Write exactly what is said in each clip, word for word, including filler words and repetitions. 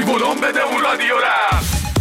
ولوم بده اون رادیو را.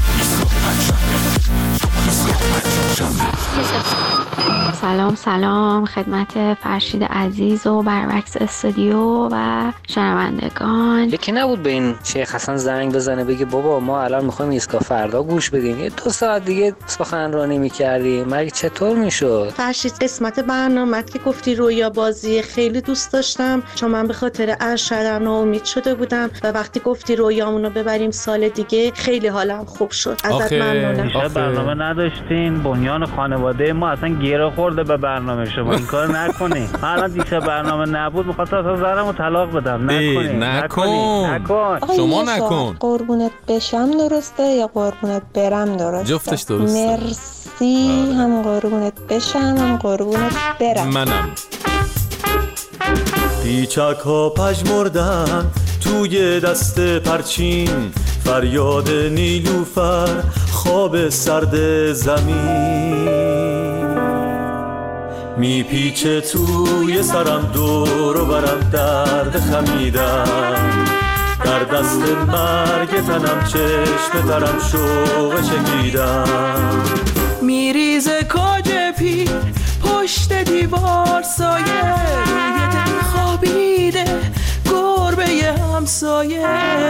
سلام سلام خدمت فرشید عزیز و برمکس استودیو و شنوندگان. یکی نبود به این شیخ حسن زنگ بزنه بگه بابا ما الان میخوایم ایستگاه فردا گوش بدیم، یه دو ساعت دیگه سخنرانی میکردیم، مگه چطور میشد؟ فرشید قسمت برنامه که گفتی رویا بازی خیلی دوست داشتم، چون من به خاطر ارشدم ناامید شده بودم و وقتی گفتی رویامونو ببریم سال دیگه خیلی حالم خوب شد. ازت ممنونم. آخه برنامه نداشتین، بنیان خانواده ما اصلا گره خورده به برنامه شما، این کار نکنین. من الان دیگه برنامه نبود می‌خواستم اصلا زرمو طلاق بدم. نکنین نکن نکن شما نکن. قربونت بشم درسته یا قربونت برم درسته؟ جفتش درسته. مرسی. هم قربونت بشم هم قربونت برم. منم. پیچک ها پژمردن توی دست پرچین، فریاد نیلوفر خواب سرد زمین، میپیچه توی سرم دور و برم درد خمیدن، در دست مرگ تنم چشم ترم شوق چکیدن، میریزه کاج پی پشت دیوار سایه، روی دل خوابیده گربه همسایه،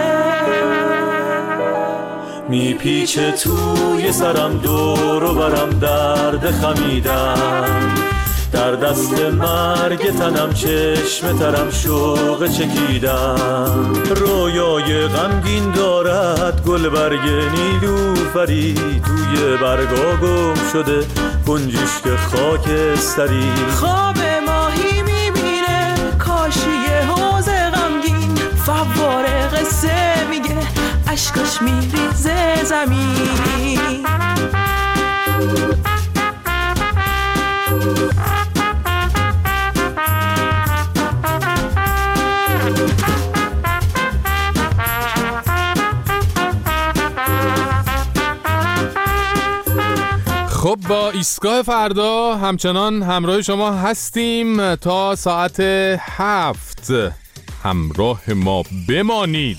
میپیچه توی سرم دور و برم درد خمیدن، در دست مرگ تنم چشم ترم شوق چکیدن، رویای غمگین دارد گل برگ نیلوفری، توی برگا گم شده گنجشک خاکستری، خواب ماهی میبینه کاشی حوض غمگین، فواره قصه میگه اشکاش میریزه زمین. خب با ایستگاه فردا همچنان همراه شما هستیم تا ساعت هفت. همراه ما بمانید.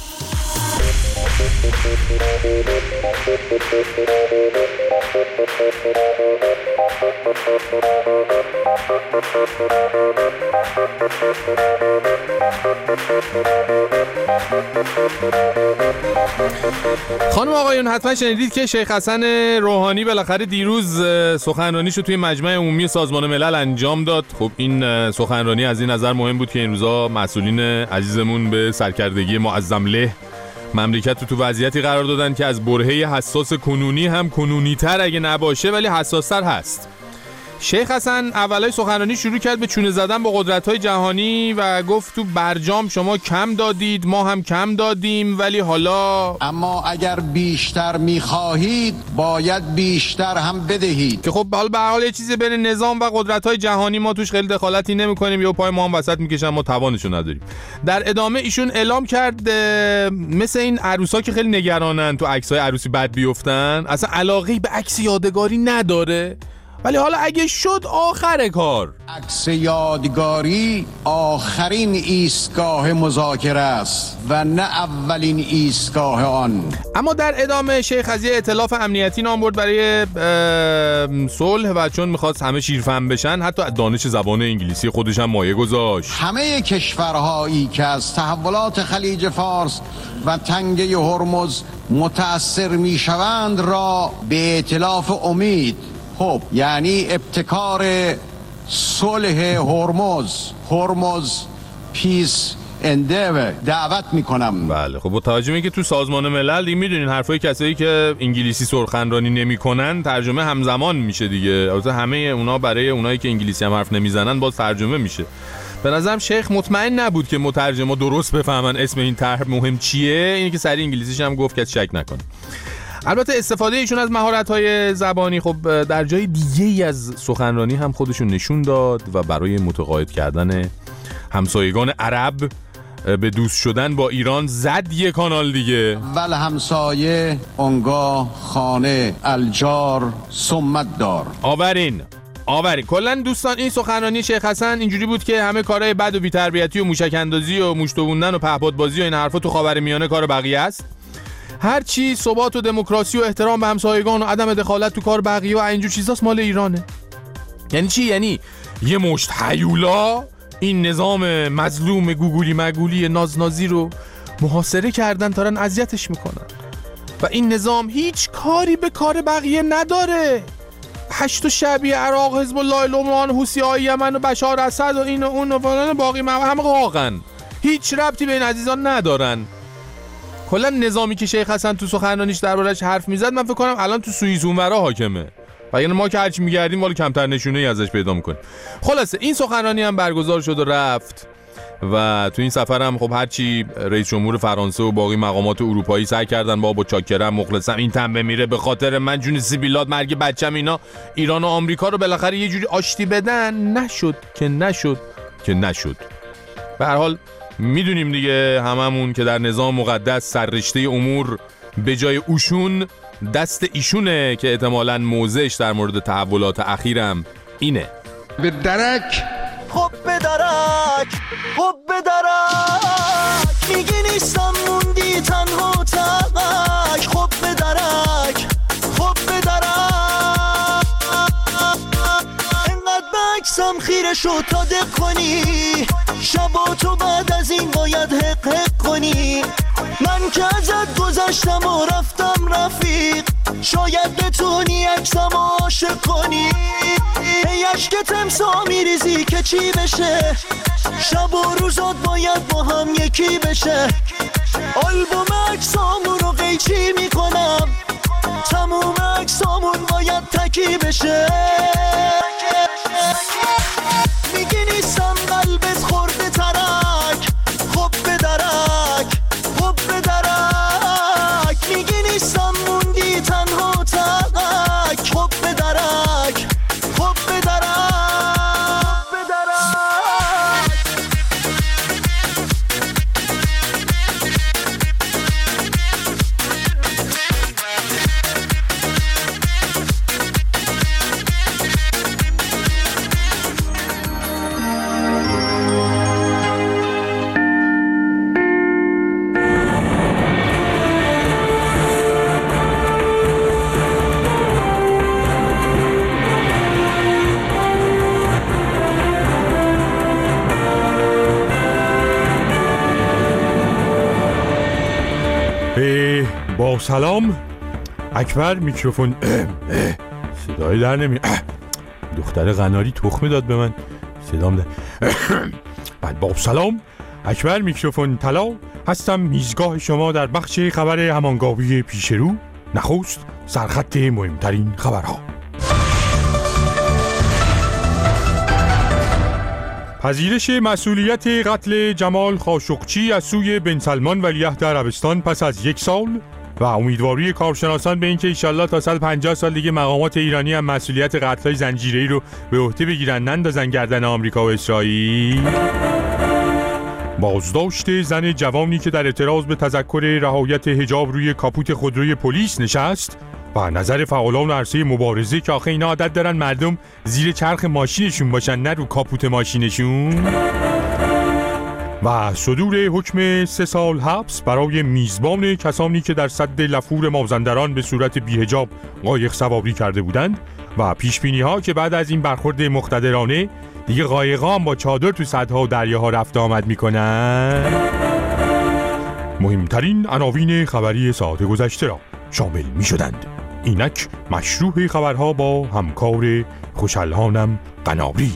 خانم آقایون حتما شنیدید که شیخ حسن روحانی بالاخره دیروز سخنرانیشو توی مجمع عمومی سازمان ملل انجام داد. خب این سخنرانی از این نظر مهم بود که این روزا مسئولین عزیزمون به سرکردگی معظم له مملکت رو تو وضعیتی قرار دادن که از برهه حساس کنونی هم کنونی تر اگه نباشه ولی حساس تر هست. شیخ حسن اولای سخنرانی شروع کرد به چونه زدن با قدرت‌های جهانی و گفت تو برجام شما کم دادید ما هم کم دادیم ولی حالا اما اگر بیشتر می‌خواهید باید بیشتر هم بدهید. که خب حالا به هر حال یه چیزی بین نظام و قدرت‌های جهانی ما توش خیلی دخالتی نمی‌کنیم، یا پای ما هم وسط می‌کشن ما توانشو نداریم. در ادامه ایشون اعلام کرد مثل این عروسا که خیلی نگرانن تو عکس‌های عروسی بد بیفتن، اصلا علاقه‌ای به عکس یادگاری نداره، ولی حالا اگه شد آخر کار. عکس یادگاری آخرین ایستگاه مذاکره است و نه اولین ایستگاه آن. اما در ادامه شیخ از یه ائتلاف امنیتی نام برد برای صلح و چون میخواست همه شیرفهم بشن حتی دانش زبان انگلیسی خودش هم مایه گذاشت. همه کشورهایی که از تحولات خلیج فارس و تنگه هرمز متأثر میشوند را به ائتلاف امید، خب یعنی ابتکار صلح هرمز هرمز پیس اندیور دعوت میکنم. بله خب با توجه به اینکه تو سازمان ملل دیگه میدونین حرفای کسایی که انگلیسی سخنرانی نمیکنن ترجمه همزمان میشه دیگه، البته همه اونا برای اونایی که انگلیسی هم حرف نمیزنن باز ترجمه میشه. به نظرم شیخ مطمئن نبود که مترجما درست بفهمن اسم این طرح مهم چیه، اینی که سری انگلیسیش هم گفت که شک نکنه. البته استفاده ایشون از مهارت‌های زبانی خب در جای دیگه‌ای از سخنرانی هم خودشون نشون داد و برای متقاعد کردن همسایگان عرب به دوست شدن با ایران زد یک کانال دیگه. ول همسایه اونگاه خانه الجار سمت دار. آورین آورین کلا دوستان این سخنرانی شیخ حسن اینجوری بود که همه کارهای بد و بی‌تربیتی و موشک اندازی و موش دووندن و پهپاد بازی و این حرفا تو خاورمیانه کار بقیه است. هر چی ثبات و دموکراسی و احترام به همسایگان و عدم دخالت تو کار بقیه و اینجور چیزاست مال ایرانه. یعنی چی؟ یعنی یه مشت هیولا این نظام مظلوم گوگولی مگولی نازنازی رو محاصره کردن، دارن اذیتش میکنن و این نظام هیچ کاری به کار بقیه نداره. هشت شبیه عراق، حزب الله لبنان، حوثی‌های یمن و بشار اسد و این و اون و فلان باقی همه قاقن، هیچ ربطی به این عزیزان ندارن. کلا نظامی که شیخ حسن تو سخنرانیش دربارش حرف میزد من فکر کنم الان تو سوئیس اونورا حاکمه و یعنی ما که هرچی میگردیم والا کمتر نشونه‌ای ازش پیدا میکنیم. خلاصه این سخنرانی هم برگزار شد و رفت و تو این سفر هم خب هرچی رئیس جمهور فرانسه و باقی مقامات اروپایی سعی کردن بابا چاکرم مخلصم این تنبه میره به خاطر من جون سیبیلات مرگ بچم اینا ایران و آمریکا رو بالاخره یه جوری آشتی بدن، نشد که نشد که نشد. به هر حال میدونیم دیگه هممون که در نظام مقدس سررشته امور به جای اوشون دست ایشونه که احتمالاً موضعش در مورد تحولات اخیرم اینه. به درک خب به درک خب به درک میگی نیستم موندی تنها تک. خب به درک خب به درک انقدر بکسم خیره شد تا دق کنی شبا تو بعد از این باید حق حق کنی. من که ازت گذشتم و رفتم رفیق شاید بتونی عکسم عاشق کنی. ای عشق تمسا میریزی که چی بشه شب و روزات باید با هم یکی بشه. آلبوم عکسامون رو قیچی میکنم تموم عکسامون باید تکی بشه. میگی نیستم قلبت خورده ترک. خب به درک خب به درک میگی نیستم موندی تنها تک. خب به درک خب به درک به درک با سلام اکبر میکروفون. صدای در نمی دختر قناری تخمه داد به من صدام ده. بعد با سلام اکبر میکروفون طلا هستم میزگاه شما در بخش خبر همانگاوی پیش رو. نخست سرخط مهمترین خبرها. پذیرش مسئولیت قتل جمال خاشقچی از سوی بن سلمان ولیعهد عربستان پس از یک سال و امیدواری کارشناسان به اینکه انشالله تا صد و پنجاه سال دیگه مقامات ایرانی هم مسئولیت قتل‌های زنجیره‌ای رو به عهده بگیرن نندازن گردن آمریکا و اسرائیل. بازداشت زن جوانی که در اعتراض به تذکر رعایت حجاب روی کاپوت خودروی پلیس نشست و نظر فعالان عرصه مبارزه که آخه اینا عادت دارن مردم زیر چرخ ماشینشون باشن نه رو کاپوت ماشینشون. و صدور حکم سه سال حبس برای میزبان کسانی که در سد لفور مازندران به صورت بی‌حجاب قایق سواری کرده بودند و پیشبینی ها که بعد از این برخورد مقتدرانه دیگه قایق‌ها هم با چادر تو سدها و دریاها رفت آمد میکنن. مهمترین عناوین خبری ساعت گذشته را شامل میشدند. اینک مشروع خبرها با همکار خوشالهانم قناری.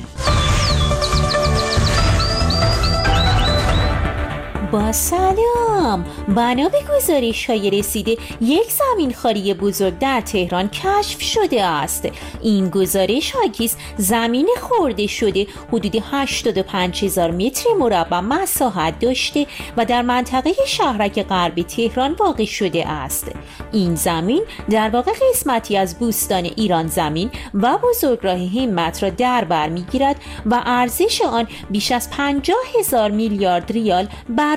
با سلام، بنا به گزارش های رسیده یک زمین خاری بزرگ در تهران کشف شده است. این گزارش حاکی زمین خورده شده حدود هشتاد و پنج هزار متر مربع مساحت داشته و در منطقه شهرک غرب تهران واقع شده است. این زمین در واقع قسمتی از بوستان ایران زمین و بزرگراه همت را در بر میگیرد و ارزش آن بیش از پنجاه هزار میلیارد ریال برابر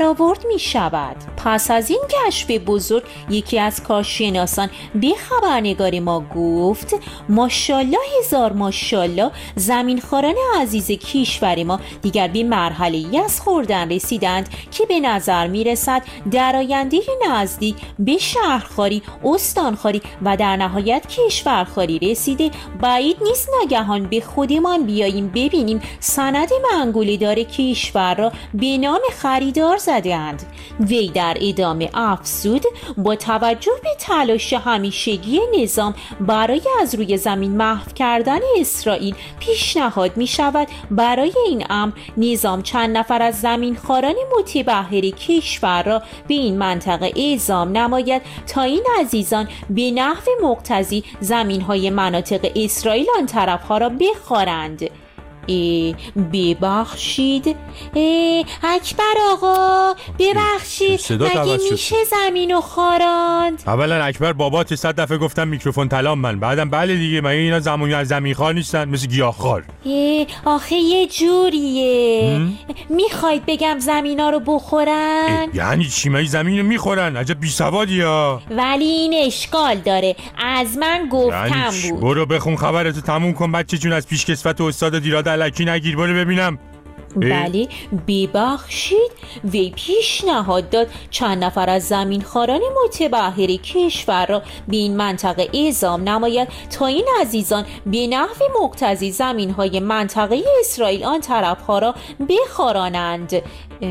برآورد می شود. پس از این کشف بزرگ یکی از کارشناسان به خبرنگار ما گفت ماشاءالله هزار ماشاءالله زمینخواران عزیز کشور ما دیگر به مرحله‌ای از خوردن رسیدند که به نظر می رسد در آینده نزدیک به شهرخواری، استانخواری و در نهایت کشورخواری رسیده. بعید نیست ناگهان به خودمان بیاییم ببینیم سند منقوله دار کشور را به نام خریدار زدند. وی در ادامه افزود با توجه به تلاش همیشگی نظام برای از روی زمین محو کردن اسرائیل پیشنهاد می شود برای این امر نظام چند نفر از زمینخواران متبحر کشور را به این منطقه اعزام نماید تا این عزیزان به نحو مقتضی زمین‌های مناطق اسرائیل آن طرف‌ها را بخوارند. ای ببخشید ای اکبر آقا ببخشید مگه میشه زمینو خاراند؟ اولا اکبر بابات صد دفعه گفتم میکروفون طلام من، بعدم بله دیگه مگه اینا زمانی از زمین خار نیستن مثل گیاهخوار؟ ای آخه یه جوریه میخواید بگم زمینا رو بخورن؟ یعنی چی مگه زمینو میخورن؟ عجب بی سوادی ها. ولی این اشکال داره از من گفتم یعنی بود. برو بخون خبرتو تموم کن بچه جون، از پیشکسوت و استاد دیراد الکی نگیر، برو ببینم. بله ببخشید وی پیشنهاد داد چند نفر از زمینخواران متبحر کشور را به این منطقه اعزام نماید تا این عزیزان به نحو مقتضی زمینهای منطقه اسرائیل آن طرفها را بخورانند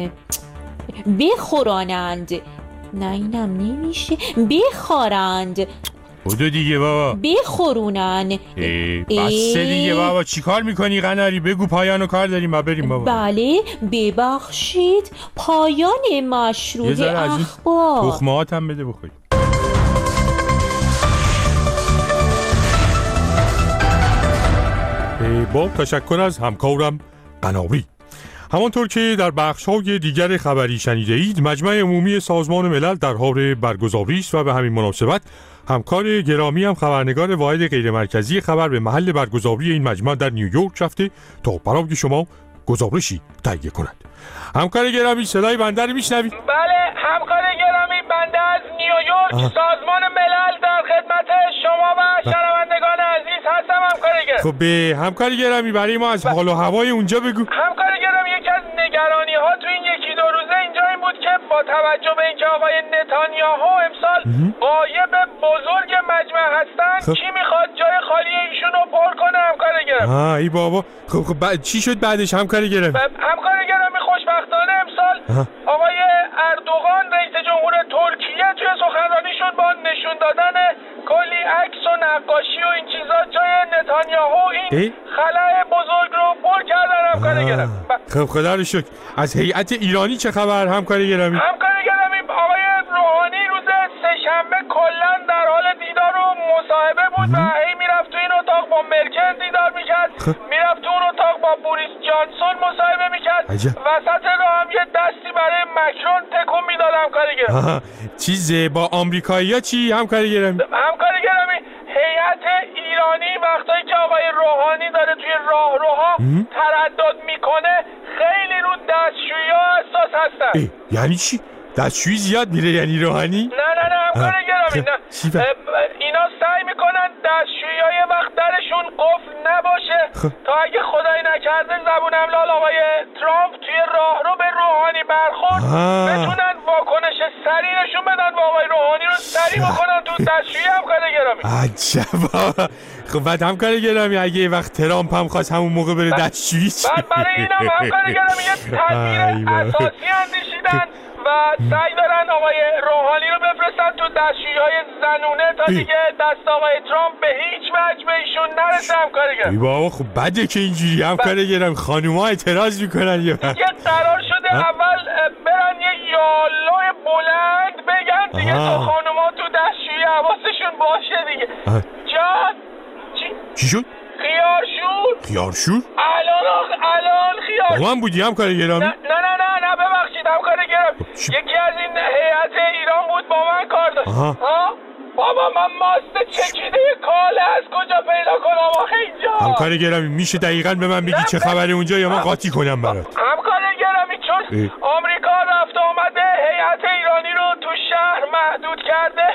بخورانند نه اینم نمیشه بخورند بودو دیگه بابا بخورونن. بسه دیگه بابا چی کار میکنی قناری؟ بگو پایانو کار داریم ما بریم بابا. بله ببخشید پایان مشروط اخبار. تخمهات هم بده بخوری. با تشکر از همکارم قناری. همانطور که در بخش‌های دیگر خبری شنیده اید، مجمع عمومی سازمان ملل در حال برگزاری است و به همین مناسبت همکار گرامی هم خبرنگار واحد غیرمرکزی خبر به محل برگزاری این مجمع در نیویورک رفته تا برای شما گزارشی تهیه کند. همکار گرامی صدای بنده رو میشنوید؟ بله همکار گرامی بنده از نیویورک آه. سازمان ملل در خدمت شما و شنوندگان عزیز هستم. همکار گرامی خب به همکار گرامی برای ما از حال و هوای اونجا بگو. همکار گرامی یکی از نگرانی ها تو این یکی دو روزه اینجا این بود که با توجه به اینکه آقای نتانیاهو امسال غایب بزرگ مجمع هستن خب. کی میخواد جای خالی ایشون رو پر کنه همکار گرامی؟ آه ای بابا خب خب بعد چی شد بعدش همکار گرامی؟ همکار گرامی خوشبختانه امسال آه. آقای اردوغان رئیس جمهور ترکیه توی سخنرانیشون با نشون دادن کلی عکس و نقاشی و این چیزا جای نتانیاهو این خلأ بزرگ رو پر کردن همکار گرامی. خب خدا رو شکر. از هیئت ایرانی چه خبر همکار گرامی؟ همکار گرامی آقای روحانی روز سه‌شنبه کلا در حال دیدار و مصاحبه بود و هی میرفت تو این اتاق با مرکل دیدار میکرد، میرفت تو اون اتاق با بوریس جانسون مصاحبه میکرد، وسط راه هم یه دستی برای مکرون تکون میداد همکار گرامی. چیزه با آمریکایی‌ها چی همکار گرامی؟ همکار گرامی هیئت ایرانی وقتایی که آقای روحانی داره توی راهروها تردد میکنه خیلی رو دستشویی‌ها حساس هستن. یعنی چی؟ دستشویی زیاد میره یعنی روحانی؟ نه نه نه همکار گرامی نه اینا سعی میکنن دستشویی‌ها یه وقت درشون قفل نباشه تا اگه خدایی نکرده زبون املال آقای ترامپ توی راهرو به روحانی برخورد بتونن واکنش سریع نشون بدن و آقای روحانی رو سریع بکنن تو دستشویی همکار گرامی. عجبا. خب بعد همکار گرامی اگه یه وقت ترامپ هم خواست همون موقع بره دستشویی چی؟ بعد برای این هم همکار گرامی یه تدبیر اساسی اندیشیدن و سعی دارن آقای روحانی رو بفرستن تو دستشویی‌های زنونه تا دیگه دست آقای ترامپ به هیچ وجه به ایشون نرسه همکار گرامی. ای بابا خب بده که اینجوری همکار گرامی خانوما اعتراض میکنن یه وقت. دیگه قرار شده اول برن یه یالوی بلند بگن دیگه تا خانوما تو دستشویی حواسشون باشه دیگه. جان چی؟ چی شد؟ خیارشور خیارشور؟ الان الان خیارشور با من بودی همکار گرامی؟ نه نه نه نه ببخشید همکار گرامی یکی از این هیئت ایران بود با من کار داشت. ها بابا من ماست چکیده کاله از کجا پیدا کنم آخه اینجا؟ همکار گرامی میشه دقیقاً به من بگی چه خبره اونجا یا من قاطی کنم برات؟ همکار گرامی چون آمریکا رفت آمد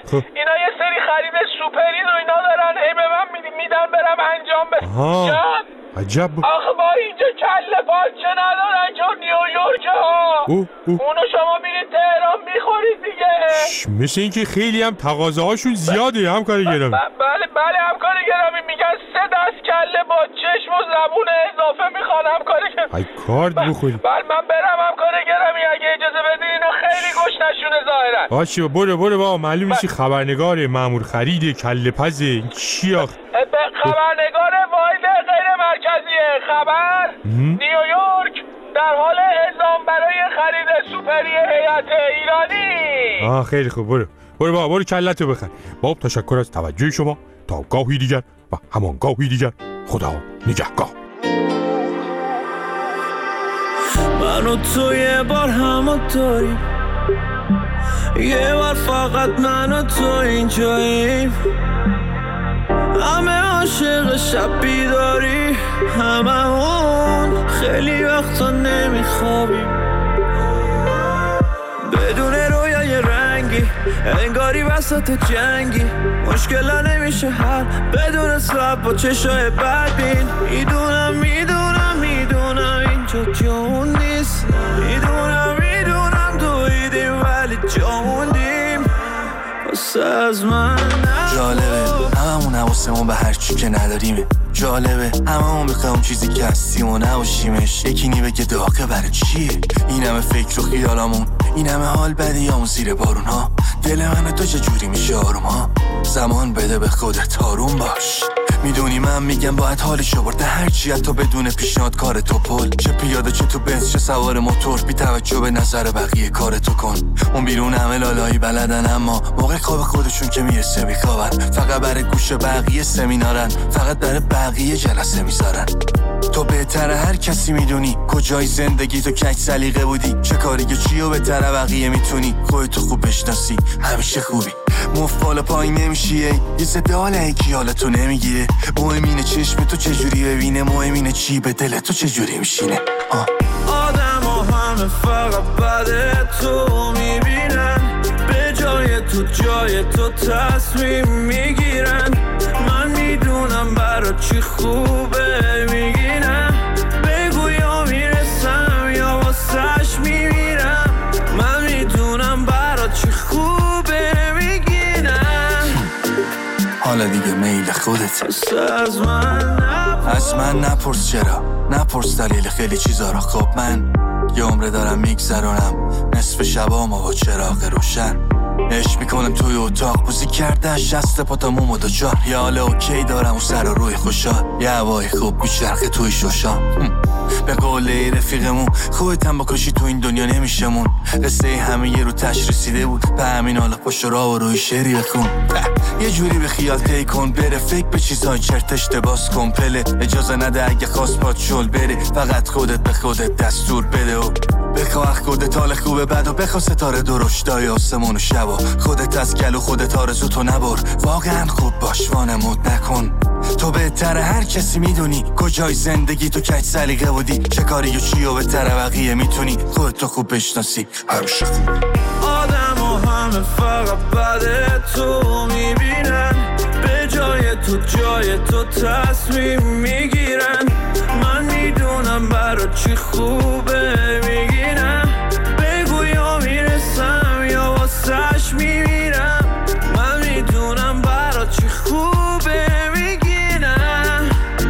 اینا یه سری خرید سوپری رو اینا دارن، هی به من میدن برم انجام بدم. جان عجب. آخه با اینجا کله پاچه ندارن چون نیویورک ها. اوه اوه. اونو شما میرید تهران میخورید دیگه. مثل اینکه خیلی هم تقاضه هاشون زیاده همکار گرامی. بله بله همکار گرامی، میگن سه دست کله با چشم و زبون اضافه میخوان همکار گرامی. ای کارد بخوری. بله من برم همکار گرامی اگه اجازه بدین، اینا خیلی گشنشونه ظاهرا. باشه برو برو بابا، معلوم میشی خبرنگار مأمور خرید کله پزه. چی آخه؟ خبرنگار واحد غیر مرکزیه. خبر نیویورک در حال اعزام برای خرید سوپری هیئت ایرانی. آه خیلی خوب، برو برو بابا برو کلتو بخر. باب تشکر از توجه شما، تا گاهی دیگر و همان گاهی دیگر، خدا نگهگاه. من و تو یه بار همو داریم، یه بار فقط من و تو اینجاییم، همه عاشق شب بیداری، همه اون خیلی وقتا نمیخوابیم، بدون رویای رنگی انگاری وسط جنگی، مشکلا نمیشه حل بدون سب با چشای بدبین. میدونم میدونم میدونم اینجا جون نیست، میدونم میدونم دویدیم ولی جوندیم، واسه از من جالبه هممون حواسمون به هر چی که نداریمه، جالبه هممون میخوایم چیزی که هستیم و نباشیمش، یکی نی بگه داغه برای چیه این همه فکر و خیالامون، این همه حال بدیامون زیر بارون ها، دل من تو چجوری میشه آروم ها، زمان بده به خودت آروم باش، میدونی من میگم باید حالشو برده هرچی حتی بدون پیشنهاد کار تو پل، چه پیاده چه تو بنز چه سوار موتور، بی توجه به نظر بقیه کار تو کن، اون بیرون همه لالایی بلدن اما موقع خواب خودشون که میرسه میخوابن، فقط برای گوش بقیه سمینارن، فقط برای بقیه جلسه میذارن. تو بهتر هر کسی میدونی کجای زندگی تو کج سلیقه بودی، چه کاری که چیو بهتر بقیه میتونی، خودتو خوب بشناسی همیشه خوبی، مفال پایین نمیشی یه صده حال یکی حالتو نمیگیره، مهم اینه چشم تو چجوری ببینه، مهم اینه چی به دل تو چجوری میشینه. آدم و همه فقط بده تو میبینن، به جای تو جای تو تصمیم میگیرن، من میدونم برا چی خوبه میگینم، بگو یا میرسم یا واسش میمیرم، من میدونم برا چی خوبه میگینم، حالا دیگه میل خودت از من نپرس، از من نپرس چرا، نپرس دلیل خیلی چیزا رو، خب من یه عمره دارم میگذرونم نصف شبامو با چراغ روشن، عشق میکنم توی اتاق بوزی کرده شست پاتموم و دو چار، یه حاله اوکی دارم و سر و روی خوشحال، یه هوای خوب میچرخه توی شوشان، به قول رفیقمون خودتم بکشی تو این دنیا نمیشمون، قصه همه یه رو تش رسیده بود، به همین حالا پشت را و روی شعری بخون، یه جوری به خیال پی کن بره، فکر به چیزای چرتش باز کن پله، اجازه نده اگه خواست پات شل بره، فقط خودت به خودت دستور بده و بخواه خودت حال خوبه بد و بخواه ستاره درشتای آسمون و شب و خودت از گل و خودت آرزو تو نبر، واقعا خوب باش وانمود نکن، تو بهتر هر کسی میدونی کجای زندگی تو کج سلیقه بودی، چه کاری و چی و بهتر بقیه میتونی، خودتو خوب بشناسی همیشه خوب. آدم و همه فقط بده تو میبینن، به جای تو جای تو تصمیم میگیرن، من میدونم برا چی خوبه میگینم، بگو یا میرسم یا واسش میمیرم، من میدونم برا چی خوبه میگینم.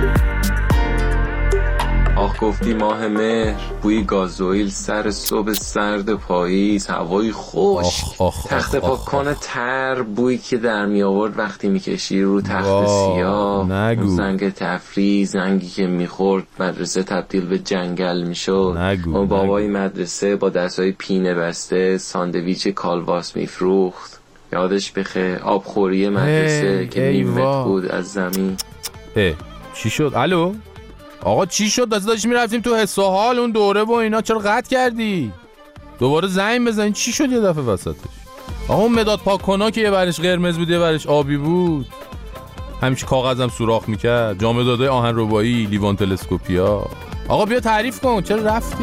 آخ گفتی ماه مهر، بوی گازوئیل سر صبح سرد پاییز، هوای خوش، تخت پاکن تر، بویی که در می آورد وقتی میکشی رو تخت سیاه، نگو. زنگ تفریح، زنگی که میخورد مدرسه تبدیل به جنگل میشد، نگو. و بابای مدرسه با دستای پینه بسته ساندویچ کالواس میفروخت، یادش بخیر آبخوری مدرسه که نیم بود از زمین. اه چی شد؟ الو آقا چی شد؟ داشتیم میرفتیم تو حس و حال اون دوره و اینا، چرا قطع کردی؟ دوباره زنگ بزن. چی شد یه دفعه وسطش؟ آقا اون مداد پاک‌کنا که یه برش قرمز بود یه برش آبی بود، همیشه کاغذم سوراخ میکرد، جام مدادای آهن ربایی، لیوان تلسکوپیا. آقا بیا تعریف کن چرا رفتی؟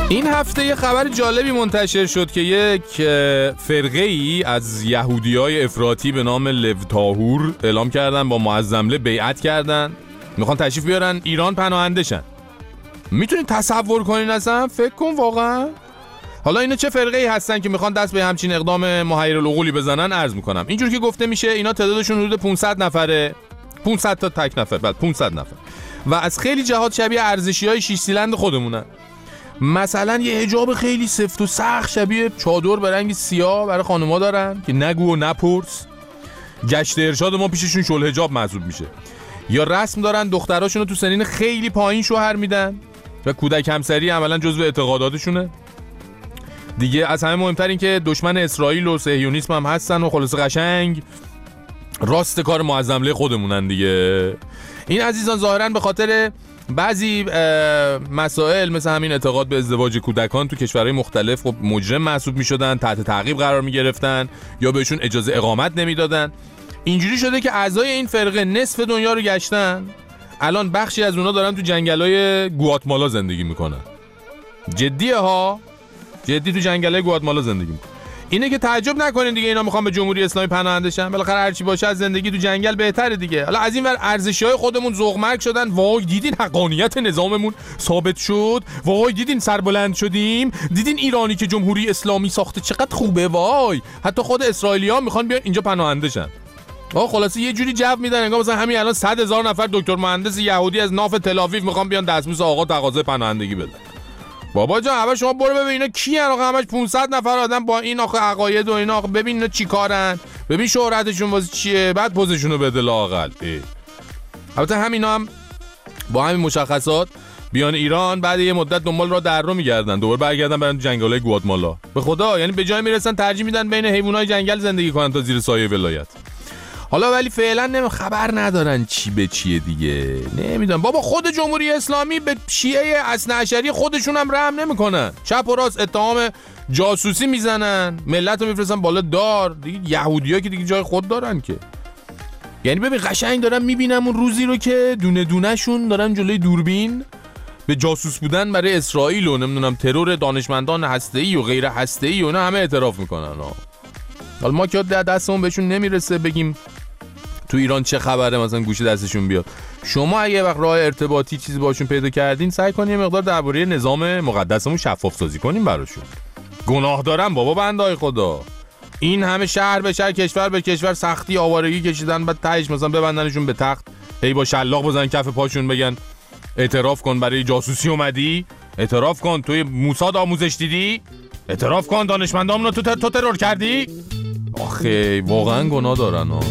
این هفته یه خبر جالبی منتشر شد که یک فرقه ای از یهودیای افراطی به نام لوطاهور اعلام کردن با معظمله بیعت کردن، میخوان تشریف بیارن ایران پناهنده شن. میتونید تصور کنین اصلا؟ فکر کن واقعا. حالا اینا چه فرقه ای هستن که میخوان دست به همچین اقدام محیرالعقولی بزنن؟ عرض میکنم اینجور که گفته میشه اینا تعدادشون حدود پانصد نفره، پانصد تا تک نفر، بعد پانصد نفر و از خیلی جهات شبیه ارزشیای شش سیلند خودمونن. مثلا یه حجاب خیلی سفت و سخت شبیه چادر به رنگ سیاه برای خانوما دارن که نگو و نپرس. گشت ارشاد ما پیششون شل حجاب محسوب میشه. یا رسم دارن دختراشونو تو سنین خیلی پایین شوهر میدن و کودک همسری عملا جزو اعتقاداتشونه. دیگه از همه مهمتر این که دشمن اسرائیل و صهیونیسم هم هستن و خلاص قشنگ راست کار معظمله خودمونن دیگه. این عزیزان ظاهرا به خاطر بعضی مسائل مثل همین اعتقاد به ازدواج کودکان تو کشورهای مختلف خب مجرم محسوب میشدن، تحت تعقیب قرار میگرفتن یا بهشون اجازه اقامت نمیدادن. اینجوری شده که اعضای این فرقه نصف دنیا رو گشتن، الان بخشی از اونا دارن تو جنگل‌های گواتمالا زندگی میکنن. جدیه ها، جدی تو جنگل‌های گواتمالا زندگی میکنن. اینه که تعجب نکنین دیگه اینا میخوان به جمهوری اسلامی پناهنده شن. بالاخره هر چی باشه از زندگی تو جنگل بهتره دیگه. حالا از این ور ارزش‌های خودمون ذوق‌مرگ شدن. وای دیدین حقانیت نظاممون ثابت شد. وای دیدین سربلند شدیم. دیدین ایرانی که جمهوری اسلامی ساخته چقدر خوبه. وای حتی خود اسرائیلی‌ها میخوان بیان اینجا پناهنده شن. آقا خلاصه یه جوری جو میدن انگار مثلا همین الان صد هزار نفر دکتر مهندس یهودی از ناف تل‌آویو میخوان بیان دستبوس آقا تقاضای پناهندگی بدن. بابا جان اول شما برو ببین اینا کیان آقا، همش پانصد نفر آدم با این آخه عقاید و اینا. آقا ببین اینا چیکارن، ببین شهرتشون واسه چیه، بعد پوزشونو بده لااقل. البته همینا هم با همین مشخصات بیان ایران بعد یه مدت دنبال را در رو میگردن دوباره برگردن برن جنگل‌های گواتمالا. به خدا یعنی به جای میرسن ترجیح میدن بین حیوانات جنگل زندگی کنن تا زیر سایه ولایت. حالا ولی فعلا نمی خبر ندارن چی به چیه دیگه، نمیدونم. بابا خود جمهوری اسلامی به شیعه اثناعشری خودشون هم رحم نمیکنن، چپ و راست اتهام جاسوسی میزنن، ملت رو میفرستن بالا دار دیگه. یهودی‌ها که دیگه جای خود دارن که، یعنی ببین قشنگ دارم میبینم اون روزی رو که دونه دونه شون دارن جلوی دوربین به جاسوس بودن برای اسرائیل و نمیدونم ترور دانشمندان هسته‌ای و غیر هسته‌ای و اینا همه اعتراف میکنن. حالا ما که دستمون بهشون نمیرسه بگیم تو ایران چه خبره مثلا گوشی دستشون بیاد. شما اگه وقت راه ارتباطی چیزی باشون پیدا کردین سعی کنین یه مقدار درباره نظام مقدسمون شفاف سازی کنین براشون. گناه دارن بابا بندای خدا. این همه شهر به شهر کشور به کشور سختی آوارگی کشیدن بعد تهش مثلا ببندنشون به تخت هی با شلاق بزنن کف پاشون بگن اعتراف کن برای جاسوسی اومدی، اعتراف کن توی موساد آموزش دیدی، اعتراف کن دانشمندامون رو تو, تر... تو ترور کردی. آخه واقعا گناه دارن ها.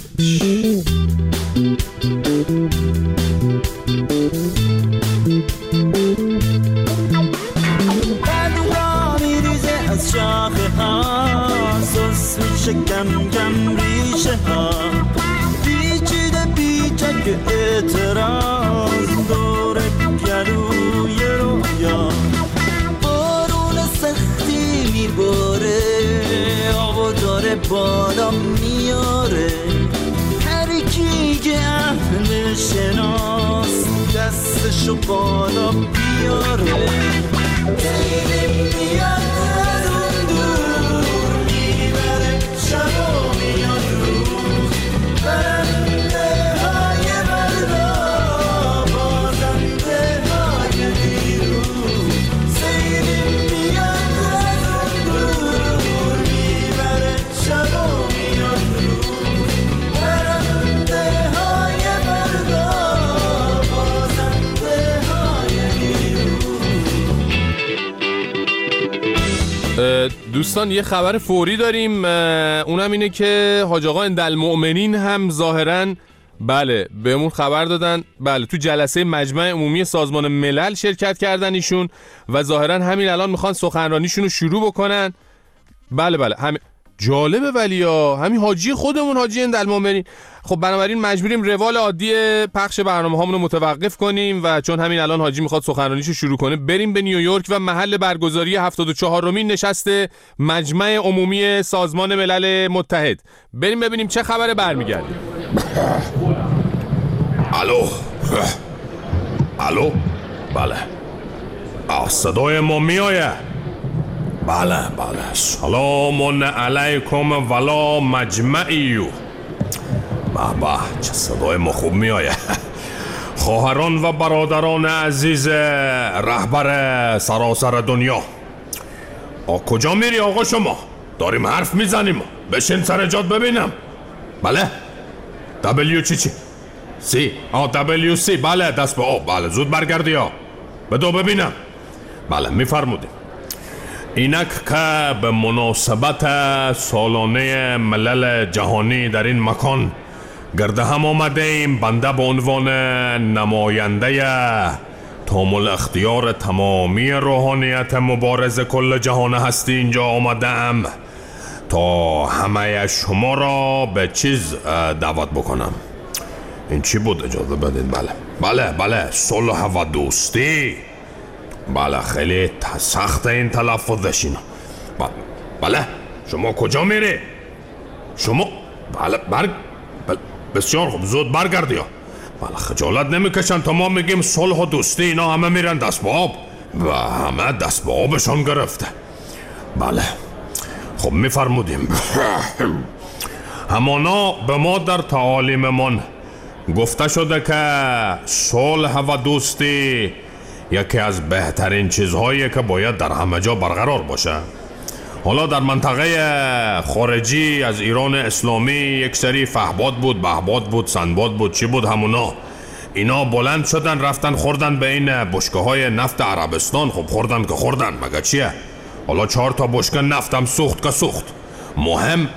بعد را میریزه از شاخه ها، سوسو شکم کم ریشه ها، پیچیده پیچک اعتراض دور گلوی رویا، بارون سختی میباره آبا داره بالا میاره، هر کی که اهل شناس دستشو بالا بیاره، دیدیم میاد از اون دور میبره شب و میاد روز، برنده های بردا بازنده های دیروز، دیدیم میاد از اون دور میبره شب و میاد روز، برنده های بردا بازنده های دیروز. دوستان یه خبر فوری داریم، اونم اینه که حاج آقا اندالمؤمنین هم ظاهراً بله بهمون خبر دادن بله تو جلسه مجمع عمومی سازمان ملل شرکت کردن ایشون و ظاهراً همین الان میخوان سخنرانیشون رو شروع بکنن. بله بله همین جالبه ولیا همین حاجی خودمون حاجی اندالمؤمنین. خب بنابراین مجبوریم روال عادی پخش برنامه هامون رو متوقف کنیم و چون همین الان حاجی میخواد سخنرانیشو شروع کنه بریم به نیویورک و محل برگزاری هفتاد و چهارمین نشست مجمع عمومی سازمان ملل متحد بریم ببینیم چه خبره. برمیگردیم. الو الو بله صدای ما میآید؟ بله بله. سلام علیکم ولا مجمعیو. بابا چه صدای ما خوب میآید. خواهران و برادران عزیز رهبر سراسر دنیا، آ کجا میری آقا شما؟ داریم حرف میزنیم. بشین سر جات ببینم. بله دبلیو چی چی؟ سی. آ دبلیو سی. بله دست به آب. بله زود برگردی ها. بدو ببینم. بله میفرمودیم. اینک که به مناسبت سالانه ملل جهانی در این مکان گرد هم آمده ایم، بنده به عنوان نماینده تامل اختیار تمامی روحانیت مبارز کل جهان هستی اینجا آمده ام تا همه شما را به چیز دعوت بکنم. این چی بود؟ اجازه بدید. بله بله بله صلح و دوستی. بله خیلی سخت این تلفظش اینا. بله شما کجا میری؟ شما بله برگ بله. بسیار خوب زود برگردی ها. بله خجالت نمیکشن تا ما میگیم صلح و دوستی، اینا همه میرن دست به آب و همه دست به آبشان گرفته. بله خب میفرمودیم. همانا به ما در تعالیممان گفته شده که صلح و دوستی یکی از بهترین چیزهایی که باید در همه جا برقرار باشه. حالا در منطقه خارجی از ایران اسلامی یک سری فهباد بود، بهباد بود، سنباد بود، چی بود همونا، اینا بلند شدن رفتن خوردن به این بشکه های نفت عربستان. خب خوردن که خوردن، مگه چیه؟ حالا چهار تا بشکه نفتم سوخت که سوخت. مهم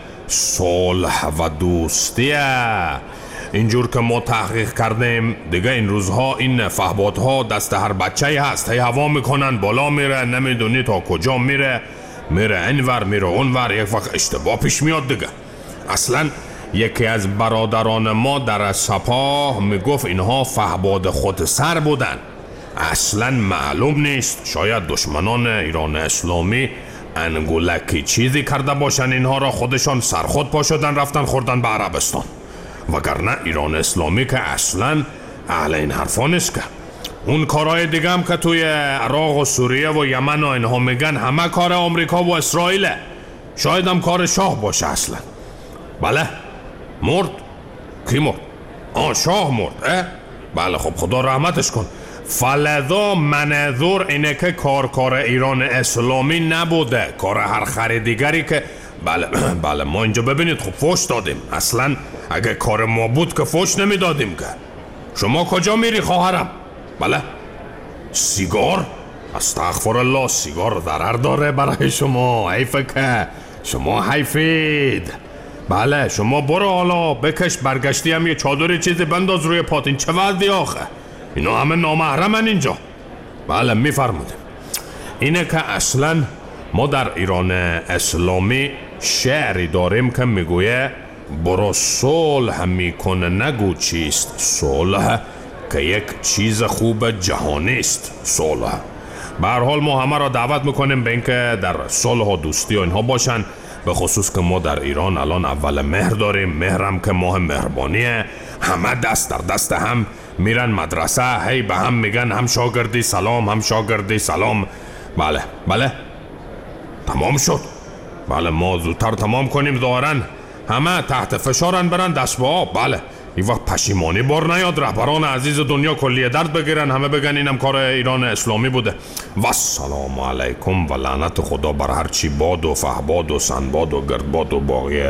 صلح و دوستیه. اینجور که ما تحقیق کردیم دیگه این روزها این فهبادها دست هر بچه هست، هی هوا میکنن، بالا میره، نمیدونی تا کجا میره، میره اینور میره اونور، یک وقت اشتباه پیش میاد دیگه. اصلا یکی از برادران ما در سپاه میگفت اینها فهباد خود سر بودن، اصلا معلوم نیست، شاید دشمنان ایران اسلامی انگولکی چیزی کرده باشن اینها را، خودشان سرخود پا شدن رفتن خوردن به عربستان. وگرنه ایران اسلامی که اصلا اهل این حرفا نیست. که اون کارهای دیگه هم که توی عراق و سوریه و یمن و اینها میگن همه کار آمریکا و اسرائیله، شاید هم کار شاه باشه اصلا. بله مرد؟ کی مرد؟ آه شاه مرد. اه؟ بله خب خدا رحمتش کن. فلذا منظور اینه که کار کار ایران اسلامی نبوده، کار هر خریدیگری که بله بله ما اینجا ببینید خب فوش دادیم. اصلا اگه کار ما بود که فوش نمیدادیم. که شما کجا میری خواهرم؟ بله سیگار؟ استغفر الله، سیگار ضرر داره برای شما، حیفه که شما حیفید. بله شما برو حالا بکش، برگشتی هم یه چادر چیزی بنداز روی پات. این چه وضعی آخه؟ اینا همه نامحرمن اینجا. بله میفرمودیم. اینه که اصلا ما در ایران اسلامی شعری داریم که میگویه برو صلح میکنه نگو چیست صلح، که یک چیز خوب جهانی است صلح. به هر حال ما همه را دعوت میکنیم به اینکه در صلح و دوستی و اینها باشن، به خصوص که ما در ایران الان اول مهر داریم. مهرم که ماه مهربانیه، همه دست در دست هم میرن مدرسه، هی به هم میگن هم شاگردی سلام هم شاگردی سلام. بله بله تمام شد. بله ما زودتر تمام کنیم، ظاهرا همه تحت فشارن برن دست به آب. بله این وقت پشیمانی بار نیاد، رهبران عزیز دنیا کلیه درد بگیرن، همه بگن اینم کار ایران اسلامی بوده. و السلام علیکم و لعنت خدا بر هر چی باد و فهباد و سنباد و گردباد و باقی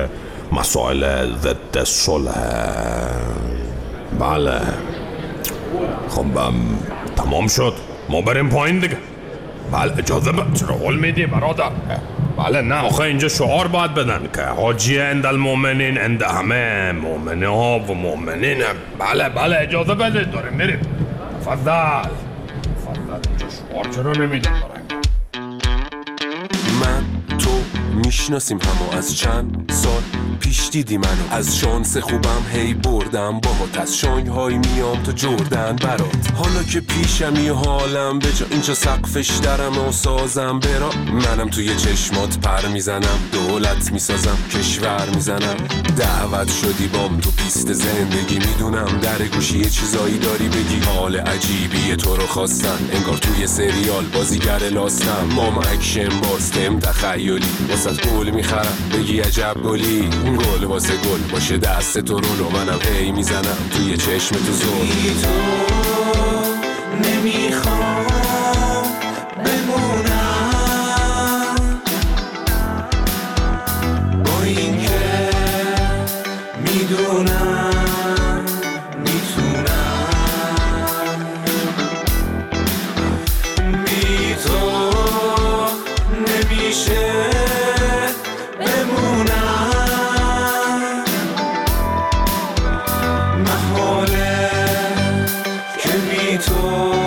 مسائل ضد صلح. بله خب تمام شد، ما بریم پایین دیگه. بله اجازه بده. چرا قول میدی برادر؟ بله نه آخه اینجا شعار باید بدن که حاجی عند المؤمنین عند همه مؤمنه ها و مؤمنین. بله بله اجازه بده، داریم میریم. تفضل تفضل. اینجا شعار چرا نمیدن برای من تو میشناسیم همو از چند سال پیش. پیش دیدی منو، از شانس خوبم هی بردم باهات، از شانگهای میام تا جردن برات. حالا که پیشمی و حالم به جا، اینجا سقفش درم و سازم برا، منم توی چشمات پر میزنم، دولت میسازم، کشور میزنم. دعوت شدی بام تو پیست زندگی، میدونم در گوشی یه چیزایی داری بگی، حال عجیبیه تو رو خواستن، انگار توی سریال بازیگر لاستم. مام اکشن باز تم تخیلی، واسه گل میخرم بگی عجب گلی، اون گل واسه گل باشه دست تو رو، منم هی میزنم توی چشم تو زل. تو نمیخوام بمونم با این که میدونم میتونم بی تو نمیشه بمونم، محاله که بی تو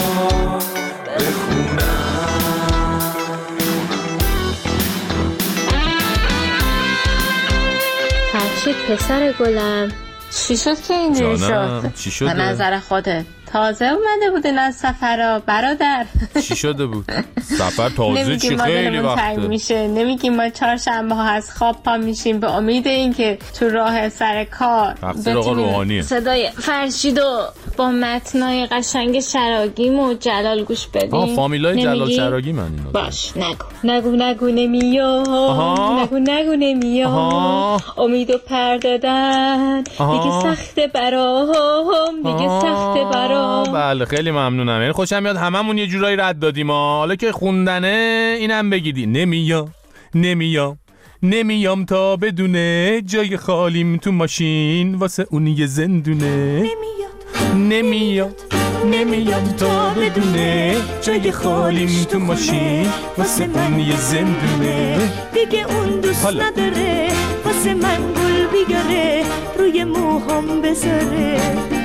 فرشید پسر گلم، چی شد که اینجوری شد؟ چی شده؟ به نظر خودت تازه اومده بودین از سفرها برادر. چی شده بود؟ سفر تازه چی خیلی وقته. میشه نمیگیم ما چهارشنبه ها از خواب پا میشیم به امید این که تو راه سر کار تقصیر آقا روحانیه. صدای فرشیدو با متنای قشنگ شراگیم و جلال گوش بدیم. آه فامیلای جلال شراگی من اینا. باش نگو نگو نگو نمیام، نگو نگو نمیام، امیدو پر دادن دیگه سخته برام، دیگه سخته برام. بله خیلی ممنونم، یعنی خوشم میاد هممون یه جورایی رد دادیم. حالا که خوندنه اینم بگیدی، نمیام نمیام نمیام تا بدونه جای خالیم تو ماشین واسه اون یه زندونه. نمیاد نمیام تا بدونه جای خالیم تو ماشین واسه اون یه زندونه. دیگه اون دوست نداره واسه من گل بیاره روی موهام بذاره.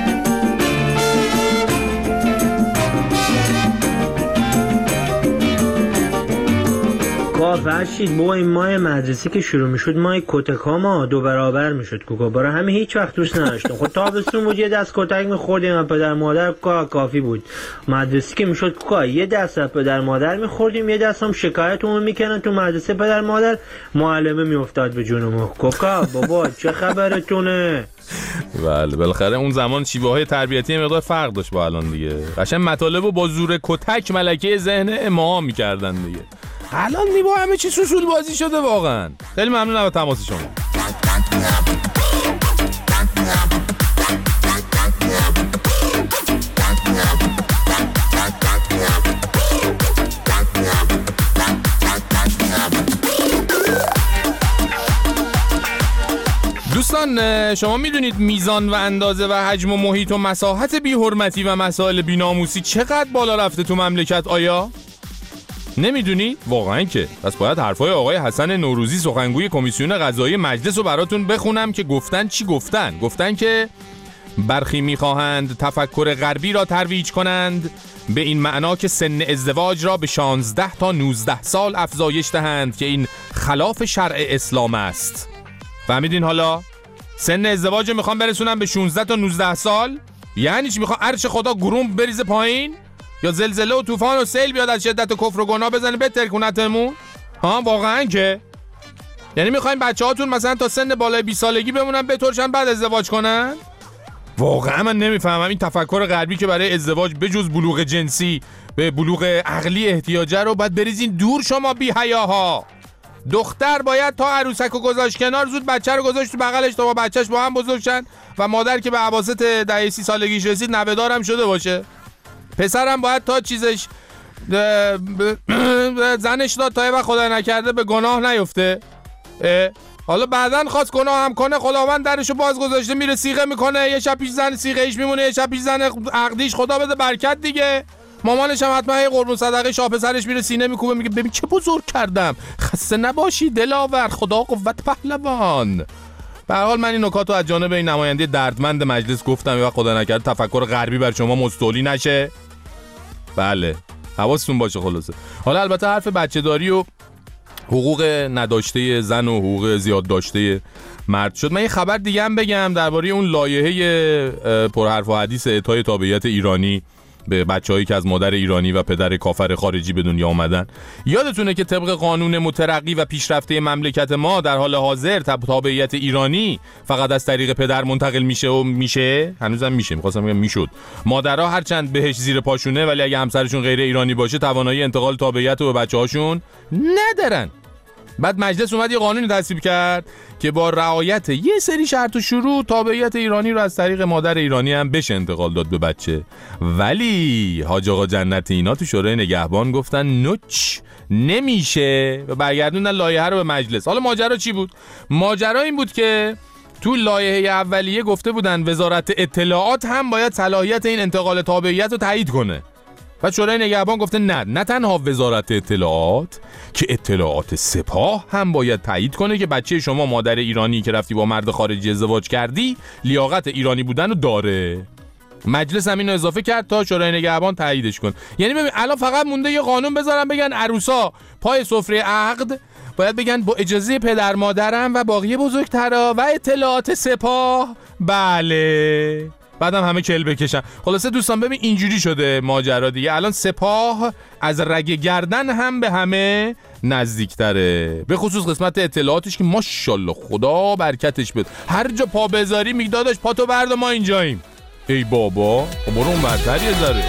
فرشید بابا این ماه مدرسه که شروع میشد ماه کتکاما دو برابر میشد کوکا، برای همه هیچ وقت دوست نداشتم. خود تابستون بود یه دست کتک میخوردیم و پدر مادر کافی بود. مدرسه که میشد کوکا یه دست پدر مادر میخوردیم، یه دست هم شکایتمون میکنن تو مدرسه پدر مادر، معلمه میافتاد به جونمون. کوکا بابا چه خبرتونه؟ بله بالاخره اون زمان شیوه های تربیتی مقدار فرق داشت با الان دیگه. قشنگ مطالبو با زور کتک ملکه ذهن ما میکردن دیگه. الان دیگه همه چی سوسول بازی شده واقعا. خیلی ممنونم از تماس شما. دوستان شما میدونید میزان و اندازه و حجم و محیط و مساحت بی‌حرمتی و مسائل بی‌ناموسی چقدر بالا رفته تو مملکت؟ آیا نمیدونی؟ واقعا که. پس باید حرفای آقای حسن نوروزی سخنگوی کمیسیون قضایی مجلس رو براتون بخونم که گفتن چی گفتن. گفتن که برخی میخواهند تفکر غربی را ترویج کنند به این معنا که سن ازدواج را به شانزده تا نوزده سال افزایش دهند که این خلاف شرع اسلام است. فهمیدین؟ حالا سن ازدواج میخوام برسونم به شانزده تا نوزده سال. یعنی چی؟ میخوام عرش خدا گروم بریزه پایین یا زلزله و طوفان و سیل بیاد از شدت کفر و گناه بزنه بترکونتمون؟ ها واقعا که؟ یعنی میخواین بچه‌هاتون مثلا تا سن بالای بیست سالگی بمونن بترشن بعد ازدواج کنن؟ واقعا من نمیفهمم این تفکر غربی که برای ازدواج بجز بلوغ جنسی به بلوغ عقلی احتیاجه رو باید بریزین دور. شما بی حیاها. دختر باید تا عروسکو گذاشت کنار زود بچه رو گذاشت تو بغلش تا با بچهش با هم بزرگ شن و مادر که به اواسط دهه سی سالگیش رسید نوه‌دارم شده باشه. پسرم باید تا چیزش زنش داد تا یه وقت خدا نکرده به گناه نیفته. حالا بعدن خواست گناه هم کنه خداوند درشو باز گذاشته میره سیغه میکنه، یه شب پیش زن سیغه ایش میمونه، یه شب پیش زن عقدیش. خدا بده برکت دیگه. مامانش هم حتما یه قربون صدقه شاه پسرش میره سینه میکوبه میگه ببین چه بزرگ کردم، خسته نباشی دلاور، خدا قوت پهلوان. به هر حال من این نکاتو از جانب این نماینده دردمند مجلس گفتم و خدا نکرده تفکر غربی بر شما مستولی نشه. بله حواستون باشه. خلاصه حالا البته حرف بچه‌داری و حقوق نداشته زن و حقوق زیاد داشته مرد شد. من یه خبر دیگه هم بگم درباره اون لایحه پرحرف و حدیث اعطای تابعیت ایرانی به بچه‌هایی که از مادر ایرانی و پدر کافر خارجی به دنیا آمدن. یادتونه که طبق قانون مترقی و پیشرفته مملکت ما در حال حاضر تابعیت ایرانی فقط از طریق پدر منتقل میشه و میشه، هنوزم میشه، می‌خواستم بگم میشد. مادرها هرچند بهش زیر پاشونه ولی اگه همسرشون غیر ایرانی باشه توانایی انتقال تابعیت رو به بچه‌هاشون ندارن. بعد مجلس اومد یه قانونی تصویب کرد که با رعایت یه سری شرط و شروط تابعیت ایرانی رو از طریق مادر ایرانی هم بشه انتقال داد به بچه. ولی حاج آقا جنتی اینا تو شورای نگهبان گفتن نوچ نمیشه و برگردوندن لایحه رو به مجلس. حالا ماجرا چی بود؟ ماجرا این بود که تو لایحه اولیه گفته بودن وزارت اطلاعات هم باید صلاحیت این انتقال تابعیت رو تایید کنه. بعد شورای نگهبان گفته نه، نه تنها وزارت اطلاعات که اطلاعات سپاه هم باید تایید کنه که بچه شما مادر ایرانی که رفتی با مرد خارجی ازدواج کردی لیاقت ایرانی بودن رو داره. مجلس هم اینو اضافه کرد تا شورای نگهبان تاییدش کن. یعنی ببین الان فقط مونده یه قانون بذارن بگن عروسا پای سفره عقد باید بگن با اجازه پدر مادرم و باقی بزرگترا و اطلاعات سپاه. بله بعدم همه کل بکشن. خلاصه دوستان ببین اینجوری شده ماجرا دیگه. الان سپاه از رگ گردن هم به همه نزدیکتره، به خصوص قسمت اطلاعاتش که ماشاءالله خدا برکتش بده. هر جا پا بذاری میگه داداش پاتو بردا ما اینجاییم. ای بابا برو اون برتر یه ذره.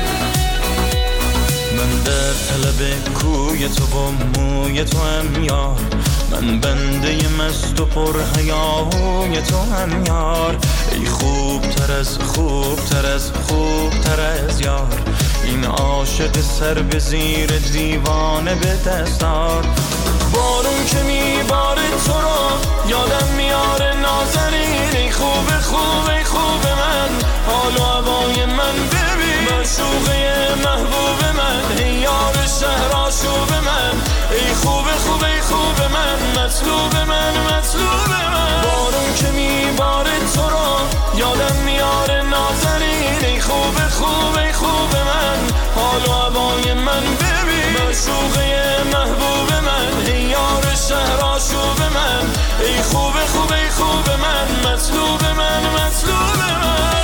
من در طلب کوی تو و موی تو هم یار، من بنده مست و پر حیاهوی تو هم یار. ای خوب تر از خوب تر از خوب تر از یار، این عاشق سر به زیر دیوانه به دستار. بارون که میباره تو رو یادم میاره نازنین. ای خوب خوب ای خوب من حال و هوای من ببین، معشوقه محبوب من ای یار شهر آشوب من. ای خوب خوب ای خوب من مطلوب من مطلوب من. بارون که میباره تو رو یادم میاره نازنین. ای خوب خوب ای خوب من حال و هوای من ببین، معشوقه محبوب من ای یار شهر آشوب من. ای خوب خوب ای خوب من مطلوب من مطلوب من.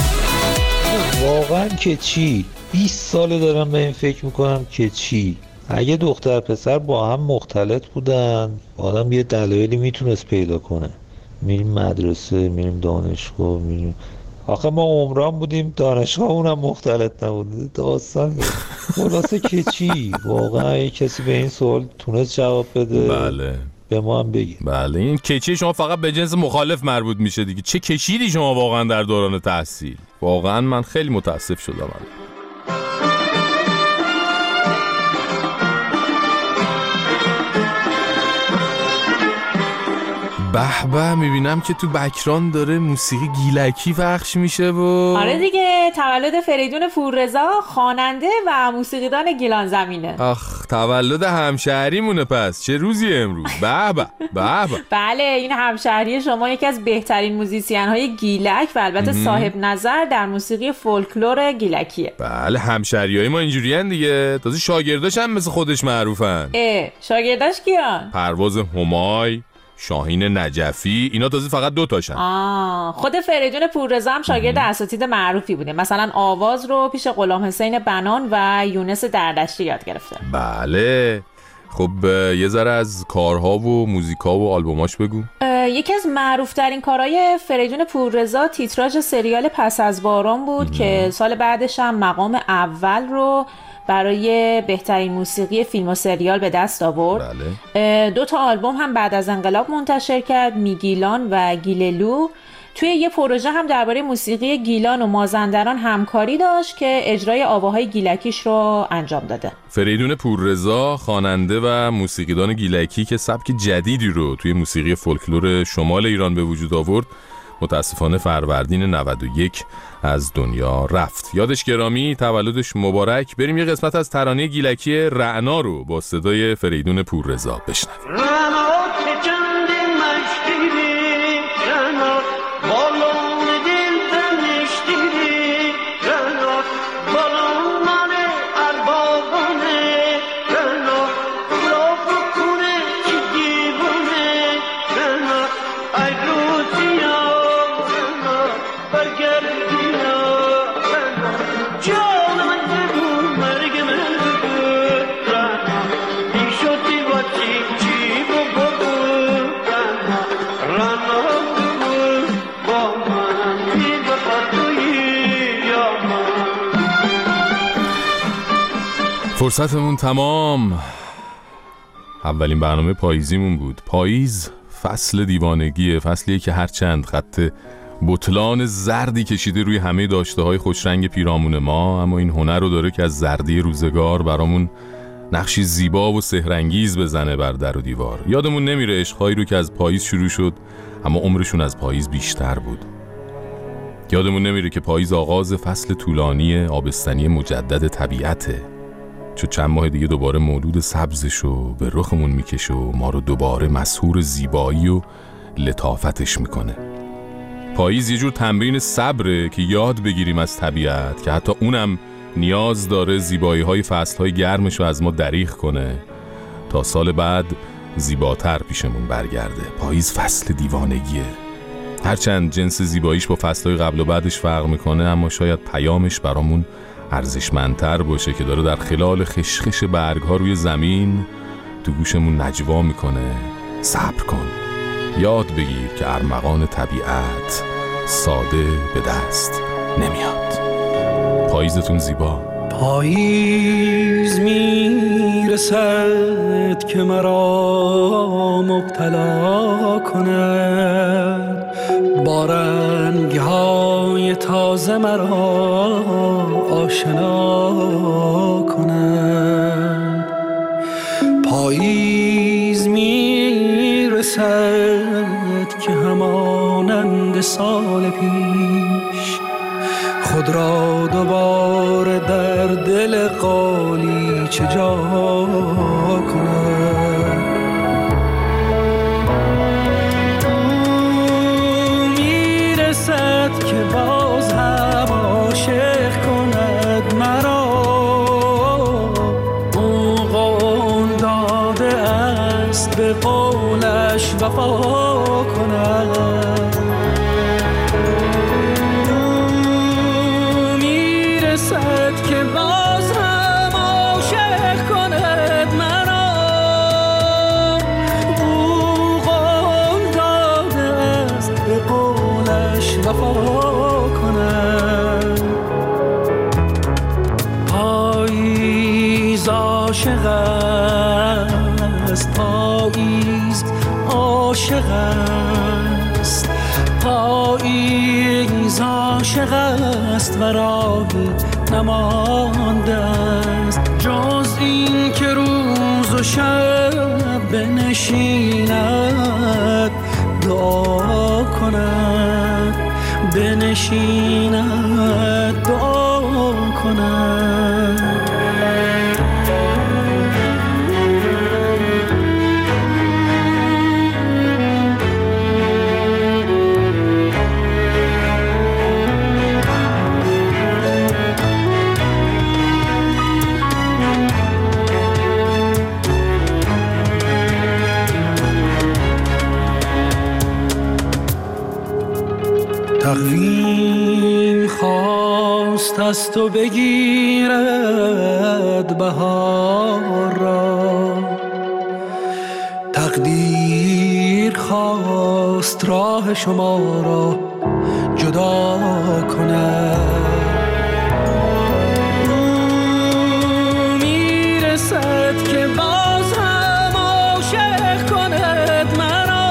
واقعا که چی؟ بیست ساله دارم به این فکر میکنم که چی؟ اگه دختر پسر با هم مختلط بودن آدم یه دلایلی میتونست پیدا کنه. میریم مدرسه، میریم دانشگاه، میریم. آخه ما عمران بودیم دانشگاه اونم مختلط نبود. داستان خلاصه که چی؟ واقعا اگه کسی به این سوال تونست جواب بده بله به ما هم بگی. بله این کچی شما فقط به جنس مخالف مربوط میشه دیگه. چه کشیدی شما واقعا در دوران تحصیل؟ واقعا من خیلی متاسف شدم. به به میبینم که تو بکران داره موسیقی گیلکی پخش میشه و آره دیگه تولد فریدون پوررضا خواننده و موسیقیدان گیلان زمینه. آخ تولد همشهریمونه پس. چه روزی امروز؟ به به به به. بله این همشهری شما یکی از بهترین موزیسین های گیلک و البته صاحب نظر در موسیقی فولکلور گیلکیه. بله همشهریای ما اینجوریان دیگه. تازه شاگرداش هم مثل خودش معروفن. اه شاگرداش کیان؟ پرواز همای، شاهین نجفی، اینا تازه فقط دو تاشن. آه خود فریدون پوررضا هم شاگرد اساتید معروفی بوده. مثلا آواز رو پیش غلام حسین بنان و یونس دردشتی یاد گرفته. بله خب یه ذره از کارها و موزیکا و آلبوماش بگو. یکی از معروفترین کارهای فریدون پوررضا تیتراژ سریال پس از باران بود مم. که سال بعدش هم مقام اول رو برای بهترین موسیقی فیلم و سریال به دست آورد. بله. دو تا آلبوم هم بعد از انقلاب منتشر کرد، میگیلان و گیللو. توی یه پروژه هم درباره موسیقی گیلان و مازندران همکاری داشت که اجرای آواهای گیلکیش رو انجام داده. فریدون پوررضا خواننده و موسیقیدان گیلکی که سبک جدیدی رو توی موسیقی فولکلور شمال ایران به وجود آورد متاسفانه فروردین نود و یک از دنیا رفت. یادش گرامی، تولدش مبارک. بریم یه قسمت از ترانه گیلکی رعنا رو با صدای فریدون پوررضا بشنویم. فرصتمون تمام. اولین برنامه پاییزیمون بود. پاییز فصل دیوانگیه، فصلیه که هرچند خط بطلان زردی کشیده روی همه داشته های خوشرنگ پیرامون ما، اما این هنر رو داره که از زردی روزگار برامون نقشی زیبا و سحرانگیز بزنه بر در و دیوار. یادمون نمیره عشق‌هایی رو که از پاییز شروع شد اما عمرشون از پاییز بیشتر بود. یادمون نمیره که پاییز آغاز فصل طولانی آبستنی مجدد طبیعته، چون چند ماه دیگه دوباره مولود سبزشو به رخمون میکشه و ما رو دوباره مسحور زیبایی و لطافتش میکنه. پاییز یه جور تمرین صبره که یاد بگیریم از طبیعت که حتی اونم نیاز داره زیبایی های فصل های گرمشو از ما دریغ کنه تا سال بعد زیباتر پیشمون برگرده. پاییز فصل دیوانگیه. هرچند جنس زیباییش با فصلهای قبل و بعدش فرق میکنه، اما شاید پیامش برامون ارزشمندتر باشه که داره در خلال خشخش برگها روی زمین تو گوشمون نجوا میکنه. صبر کن، یاد بگیر که ارمغان طبیعت ساده به دست نمیاد. پاییزتون زیبا. پاییز میرسد که مرا مبتلا کند، با رنگ‌های تازه مرا آشنا کند. پاییز میرسد که همانند سال پیش خود را دوباره در دل قالیچه جا کند. میرسد که باز هم عاشق کند مرا، او قول داده است به قولش وفا کند. میرسد که باز هم عاشق کند مرا، او قول داده است به قولش وفا کند. پاییز عاشق است، پاییز عاشق است، پاییز عاشق است و راهی نمانده است جز این که روز و شب بنشیند دعا کند، بنشیند دعا کند. تقویم خواست از تو بگیرد بهار را، تقدیر خواست راه شما را جدا کند. میرسد که باز هم عاشق کند مرا،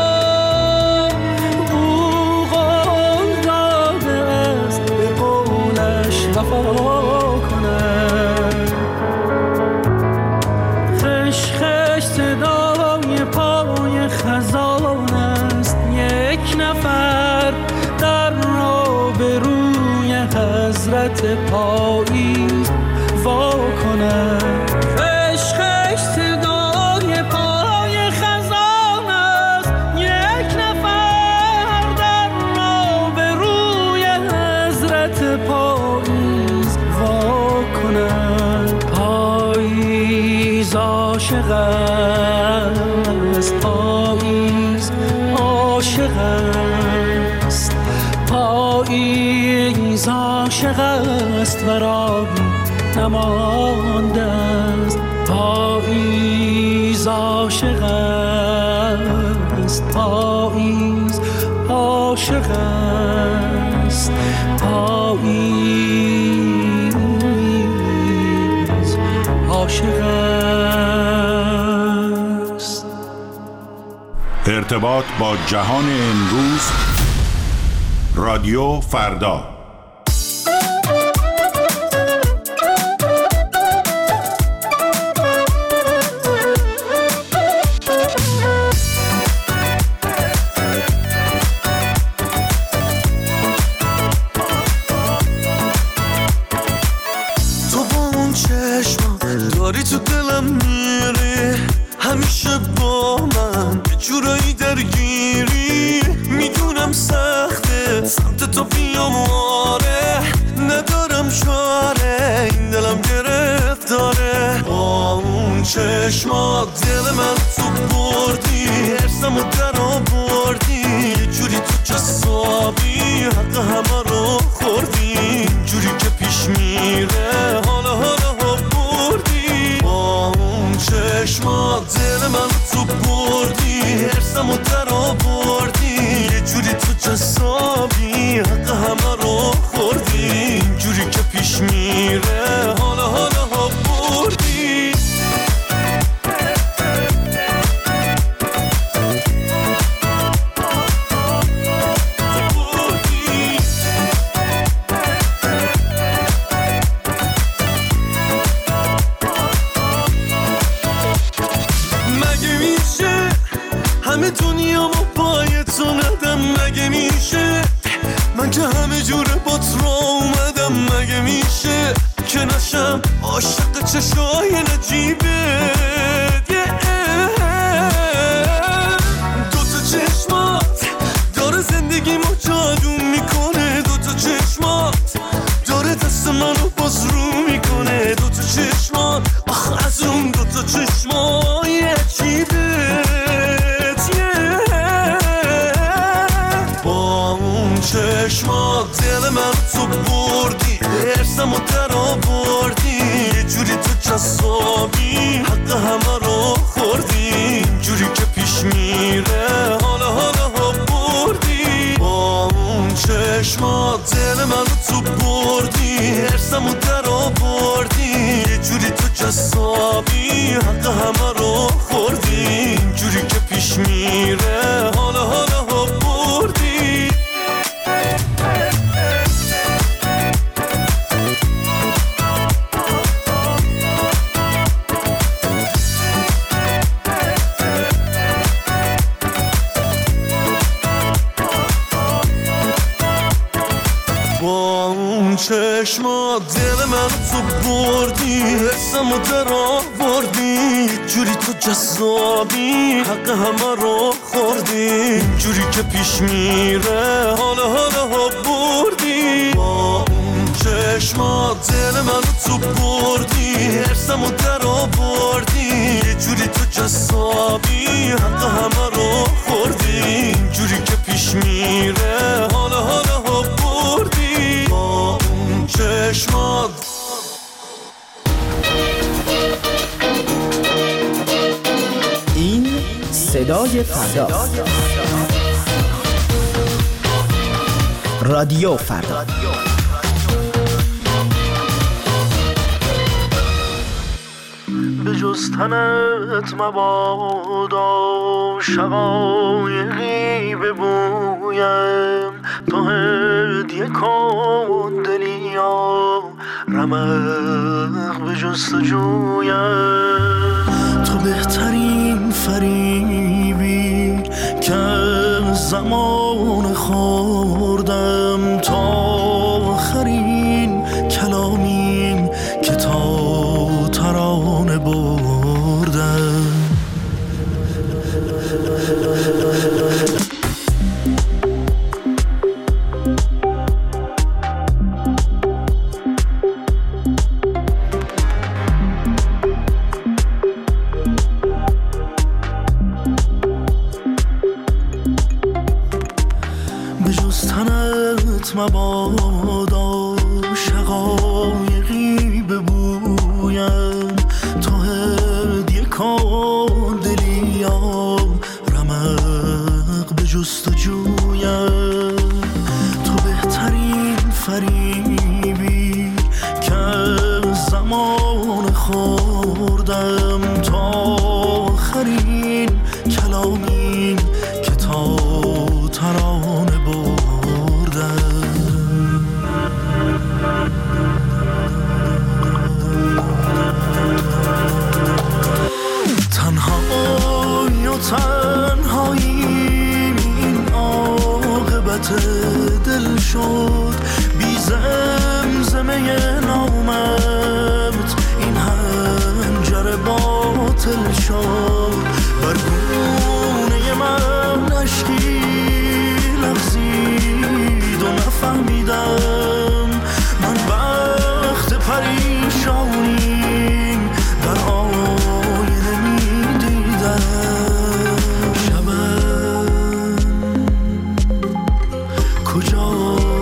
وفا کند. خش خش صدای پای خزان است، یک نفر در را به روی حضرت پاییز وا کند. خش خش صدای پای خزان است، یک نفر در را به روی حضرت پاییز وا کند. پاییز عاشق است، پاییز عاشق است، پاییز عاشق است و راهی نمانده است. پاییز عاشق است، پاییز عاشق است، پاییز عاشق است. ارتباط با جهان امروز، رادیو فردا. داری تو دلم میری، همیشه با من یه جورایی درگیری. میدونم سخته سمت تو بیام، آره ندارم چاره، این دلم گرفتاره. با اون چشمات دل من تو بردی، ارسمو در آوردی، یه جوری تو جسابی حق همه رو خوردی. جوری که پیش میره حالا حالا چشمات دل من تو بردی، ارسمو در آوردی، یه جوری تو جسابی حق همه رو خوردی. جوری که پیش میره حالا حالا ها بردی. همه دنیا ما پای تو ندم، مگه میشه من که همه جوره با تو اومدم، مگه میشه که نشم عاشق چشای نجیبت. دوتا چشمات داره زندگیمو جادو میکنه، دوتا چشمات داره دست منو باز رو میکنه. دوتا چشمات آخ از اون دوتا چشمای عجیبه. چشمات دل من تو بردی، ارسمو در آوردی، یه جوری تو جسابی حق همه رو خوردی. جوری که پیش میره حالا حالا ها بردی. با اون چشمات دل من تو بردی، ارسمو در آوردی، یه جوری تو جسابی حق همه رو خوردی. جوری که پیش میره حالا حالا ها بردی. چشمات دل من تو بردی، حسمو در آوردی، جوری تو جذابی حق همه رو خوردی. جوری که پیش میره حالا حالا ها بردی. با اون چشمات دل من تو بردی، حسمو در آوردی، یه جوری تو جذابی حق همه رو خوردی. جوری که پیش میره حالا حالا ها بردی. با اون چشمات این صدای فردا، رادیو فردا. به جز تنت مبادا شقایقی ببویم، تو هدیه کن دلیا رمق به جستجویم. تو بهترین فریبی که زمان خوردم، تا آخرین کلامین که تا ترانه بردم. مبادا شقایقی ببویم، تو هدیه کن دلیا رمق به جستجویم. تو بهترین فریبی که زمان خود دل شد بی زمزمه نامت این هنجر باطل شد بر گونه من اشکی لغزید و نفهمیدم من بخت پریشانی در آینه می دیدم شبم کجا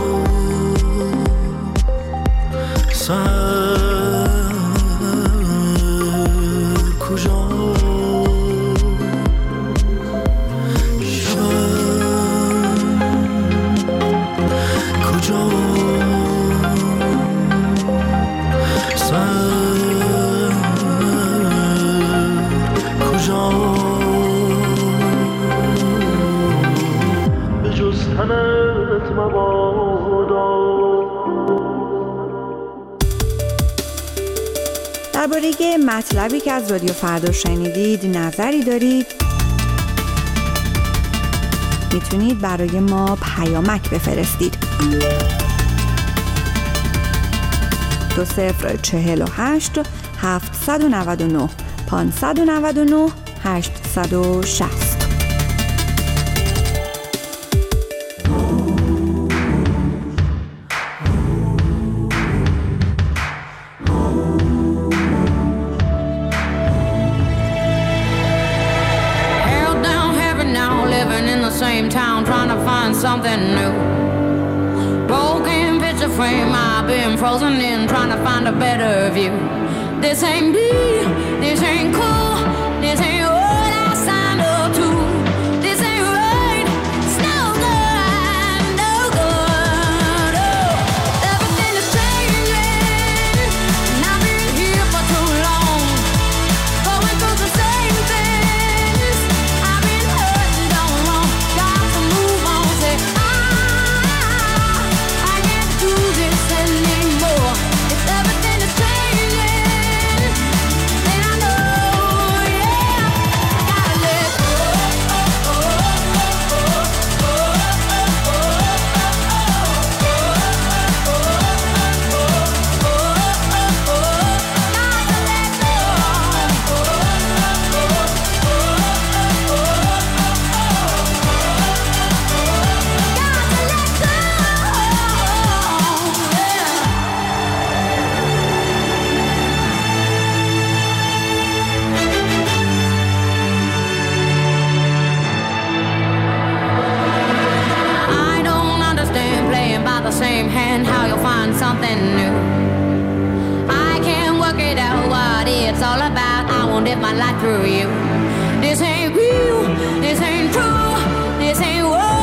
سر کجا درباره مطلبی که از رادیو فردا شنیدید نظری دارید میتونید برای ما پیامک بفرستید. دو صفر چهل و هشت هفتصد و نود و نه پانصد و نود و نه هشتصد و شصت. Same town trying to find something new. Broken picture frame, I've been frozen in trying to find a better view. This ain't me, this ain't cool, this ain't what I signed up to. This ain't right, it's no good, no good. Oh, everything is changing, and I've been here for too long, going through the same things. I've been hurting, don't wrong. Got to move on, say I, I can't do this anymore. If everything is changing, then I know, yeah, gotta let go. I don't understand playing by the same hand, how you'll find something new. I can't work it out what it's all about. I won't live my life through you. This ain't real, this ain't true, this ain't what